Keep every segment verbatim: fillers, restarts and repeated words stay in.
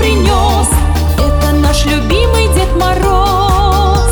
принес. Это наш любимый Дед Мороз.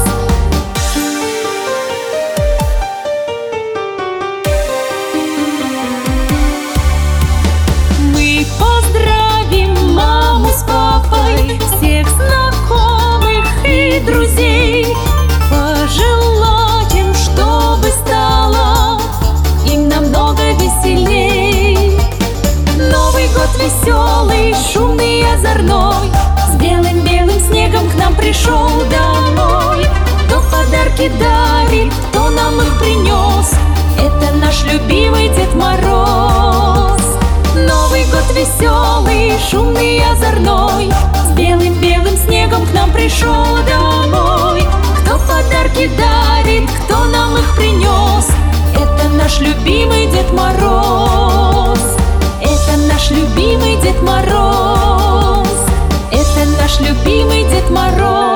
Мы поздравим маму с папой, всех знакомых и друзей. Пожелаем, чтобы стало им намного веселей. Новый год веселый, шумный и озорной, с белым-белым снегом к нам пришел домой. Кто подарки дарит, кто нам их принес, это наш любимый Дед Мороз. Новый год веселый, шумный и озорной, с белым-белым снегом к нам пришел домой. Кто подарки дарит, кто нам их принес, это наш любимый Дед Мороз. Это наш любимый Дед Мороз. Это наш любимый Дед Мороз.